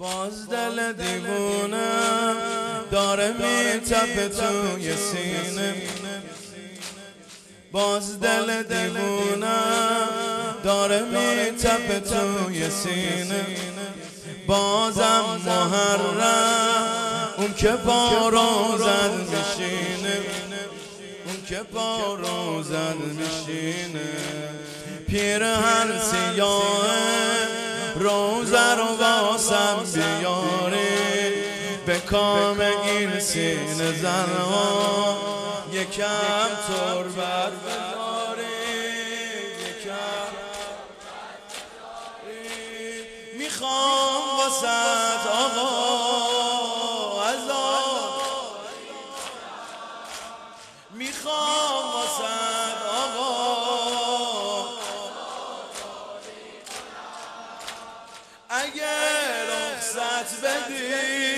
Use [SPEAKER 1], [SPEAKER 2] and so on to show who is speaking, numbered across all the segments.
[SPEAKER 1] باز دل دیوونم داره میتپه توی سینه، باز دل دیوونم داره میتپه توی سینه. بازم محرم اون که پا روزن میشینه، اون که پا روزن میشینه. پیرهن سیاه روزه رو واسم بیاری، به کام این سینه زنها یکم تربت بذاری، یکم میخوام واسد آقا عذاب، میخوام واسد آقا اگر رخصت بدی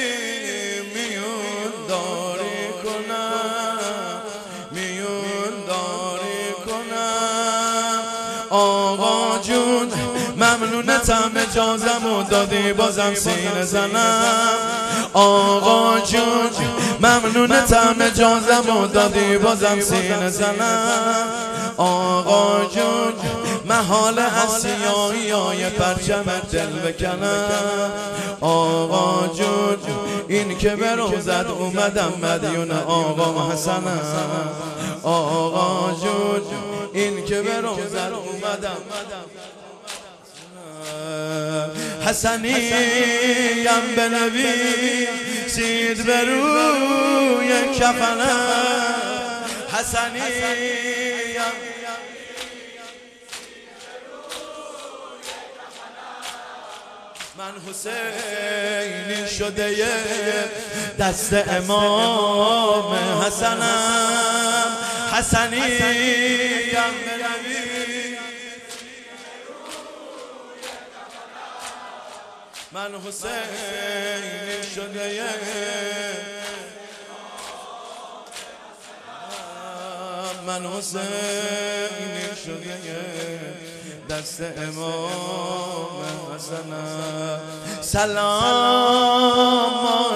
[SPEAKER 1] میون داری کنم، میون داری کنم. آقا جون ممنونتم اجازمو دادی بازم سینه زنم. آقا جون ممنونتم اجازمو دادی بازم سینه زنم. آقا جون محال از سیاهی های پرچم دل بکنم. آقا جون این که به روزت اومدم مدیون آقا حسنم. آقا جون این که به روزت اومدم حسنیم بنویسید به روی کفنم، حسنیم من حسینی شده دست امام حسنم. حسنیم من حسینی شده من حسینی شده دست امام حسنم. سلام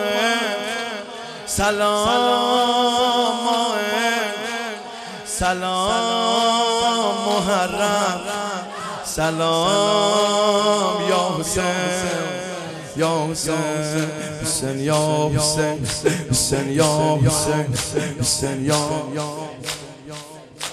[SPEAKER 1] سلام سلام محرم، سلام یا حسین یا حسین، حسین یا حسین، حسین یا حسین، حسین یا